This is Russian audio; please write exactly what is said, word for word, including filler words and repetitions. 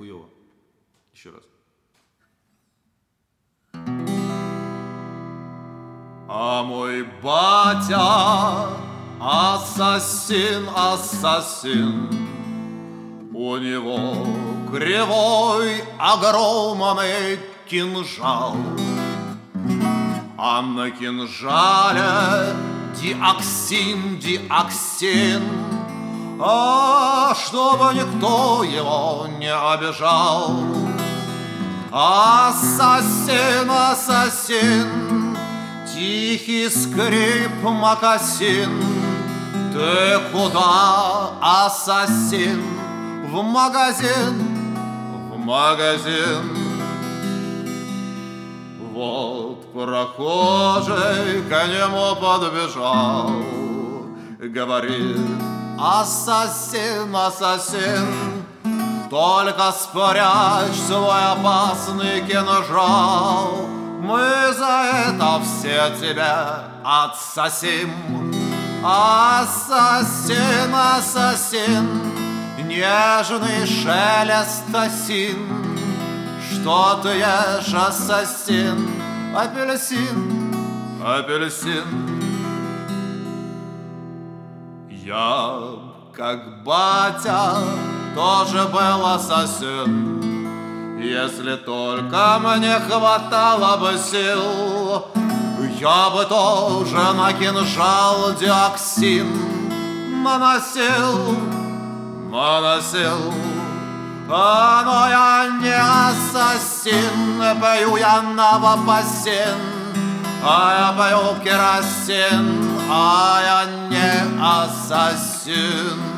хуёво. Еще раз. А мой батя ассасин, ассасин, у него кривой огромный кинжал, а на кинжале диоксин, диоксин, а чтобы никто его не обижал. Ассасин, ассасин, тихий скрип мокасин, ты куда, ассасин? В магазин, в магазин. Вот прохожий к нему подбежал, говорит: ассасин, ассасин, только спрячь свой опасный кинжал, мы за это все тебя отсосим. Ассасин, ассасин, нежный шелест осин, что ты ешь, ассасин? Апельсин, апельсин. Я, как батя, тоже был ассасин. Если только мне хватало бы сил, я бы тоже на кинжал диоксин наносил, наносил. А, но я не ассасин, пою я новопосин, а я пою керосин, а я не ассасин.